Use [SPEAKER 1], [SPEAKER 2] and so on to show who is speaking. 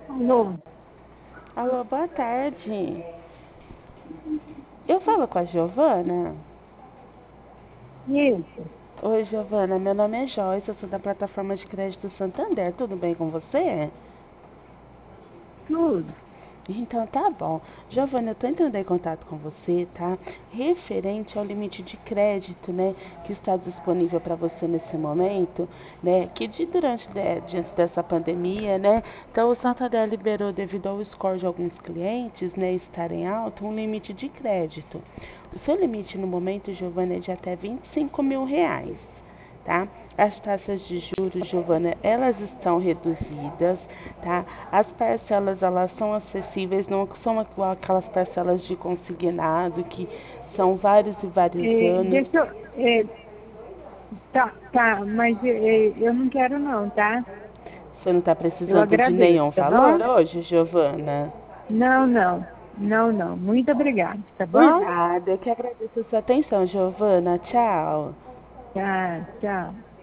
[SPEAKER 1] Alô,
[SPEAKER 2] Alô, boa tarde. Eu falo com a Giovana?
[SPEAKER 1] isso,
[SPEAKER 2] Oi, Giovana, meu nome é Joyce, eu sou da plataforma de crédito Santander, tudo bem com você?
[SPEAKER 1] tudo.
[SPEAKER 2] Então tá bom. Giovana, eu tô entrando em contato com você, tá? Referente ao limite de crédito, né, que está disponível para você nesse momento, né, diante dessa pandemia, né, então o Santander liberou devido ao score de alguns clientes, né, estarem alto, um limite de crédito. O seu limite no momento, Giovana, é de até R$ 25.000, tá? As taxas de juros, Giovana, elas estão reduzidas, tá? As parcelas, elas são acessíveis, não são igual aquelas parcelas de consignado, que são vários e vários anos.
[SPEAKER 1] Deixa eu. Tá, mas eu não quero não, tá?
[SPEAKER 2] Você não está
[SPEAKER 1] Eu
[SPEAKER 2] precisando de
[SPEAKER 1] agradeço,
[SPEAKER 2] nenhum
[SPEAKER 1] tá
[SPEAKER 2] valor
[SPEAKER 1] bom?
[SPEAKER 2] hoje, Giovana?
[SPEAKER 1] Não, não, não, não. Muito obrigada, tá
[SPEAKER 2] Por
[SPEAKER 1] bom?
[SPEAKER 2] nada, eu que agradeço a sua atenção, Giovana. Tchau.
[SPEAKER 1] Tá, tchau.